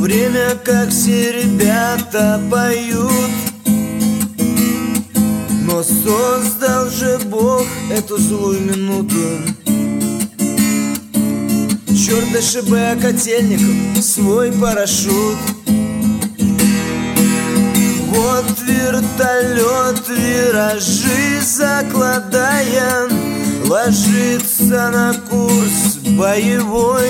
время, как все ребята поют. Но создал же Бог эту злую минуту. Черт ДШБ котельников свой парашют. Вот вертолет, виражи закладая, ложится на курс боевой.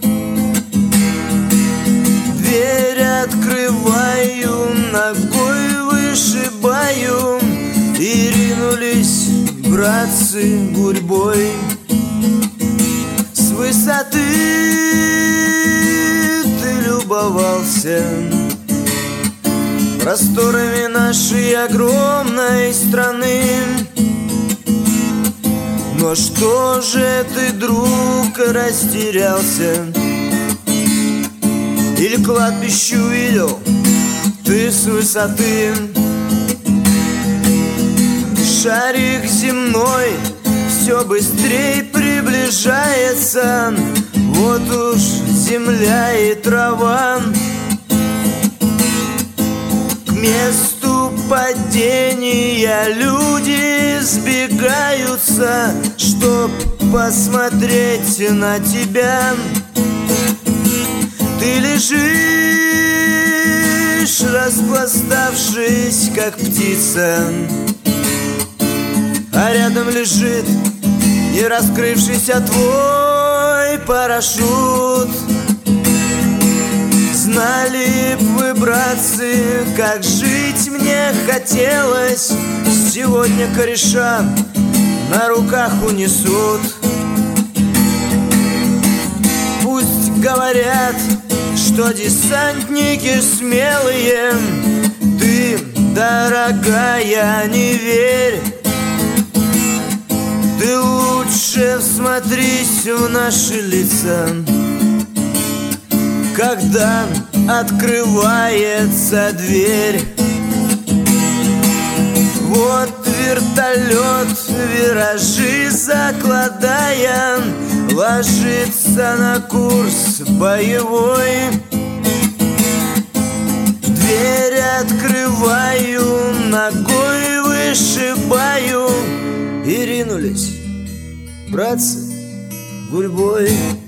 Дверь открываю, ногой вышибаю, и ринулись братцы гурьбой. С высоты ты любовался просторами нашей огромной страны. Но что же ты, друг, растерялся? Или кладбище увидел ты с высоты? Шарик земной все быстрее приближается. Вот уж земля и трава. К месту падения люди сбегаются, чтоб посмотреть на тебя. Ты лежишь, распластавшись, как птица, а рядом лежит не раскрывшийся твой парашют. Знали б вы, братцы, как жить мне хотелось. Сегодня кореша на руках унесут. Пусть говорят, что десантники смелые, ты, дорогая, не верь. Ты лучше всмотрись в наши лица, когда открывается дверь. Вот вертолет, виражи закладая, ложится на курс боевой. Дверь открываю, ногой вышибаю, и ринулись братцы гурьбой.